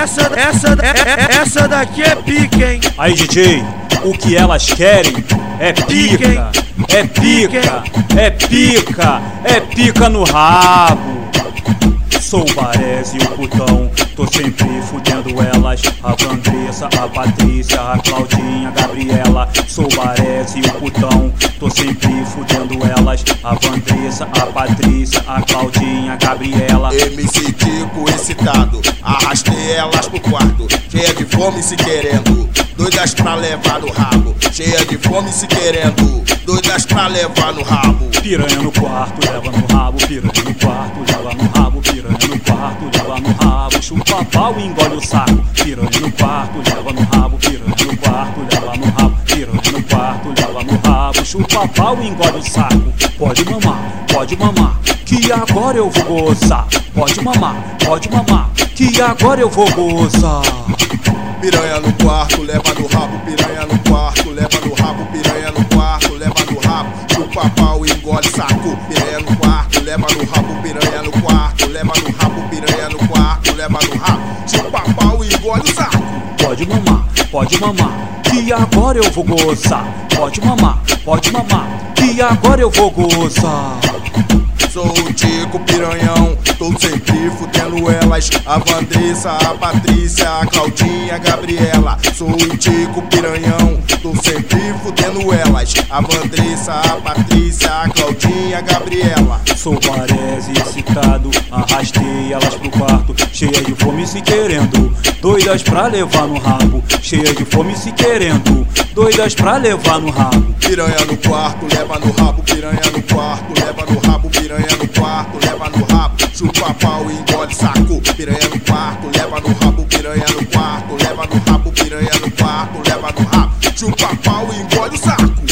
essa daqui é pica, hein? Aí, DJ, o que elas querem é pica, é pica, é pica, é pica no rabo. Sou o Baresi, o putão, tô sempre fudendo elas. A Vandressa, a Patrícia, a Claudinha, a Gabriela. Sou o Baresi, o putão, tô sempre fudendo elas. A Vandressa, a Patrícia, a Claudinha, a Gabriela. MC Tico excitado, arrastei elas pro quarto, cheia de fome se querendo, doidas pra levar no rabo. Cheia de fome se querendo, doidas pra levar no rabo. Piranha no quarto, leva no rabo. Piranha no quarto, leva no rabo. Piranha no quarto, leva no rabo. Chupa pau e engole o saco. Piranha no quarto, leva no rabo. Piranha no quarto, leva no rabo. Piranha no quarto, leva no rabo. Chupa pau e engole o saco. Pode mamar, que agora eu vou gozar. Pode mamar, que agora eu vou gozar. Piranha no quarto, leva no rabo. Piranha no quarto, leva no rabo. Piranha no quarto, leva no rabo. Chupa pau e engole saco. Piranha no quarto, leva no rabo. Piranha no quarto, leva no rabo. Piranha no quarto, leva no rabo. Chupa pau e engole o saco. Pode mamar, que agora eu vou gozar. Pode mamar, que agora eu vou gozar. Sou o Tico piranhão, tô sempre fudendo elas. A Vandressa, a Patrícia, a Claudinha, a Gabriela. Sou o Tico piranhão, tô sempre fudendo elas. A Vandressa, a Patrícia, a Claudinha, a Gabriela. Sou Baresi excitado, arrastei elas pro quarto, cheia de fome se querendo, doidas pra levar no rabo. Cheia de fome se querendo, doidas pra levar no rabo. Piranha no quarto, leva no rabo. Piranha no quarto, leva no rabo. Piranha no quarto, leva no rabo. Chupa pau e engole saco. Piranha no quarto, leva no rabo. Piranha no quarto, leva no rabo. Piranha no quarto, leva no rabo. Chupa pau e engole o saco.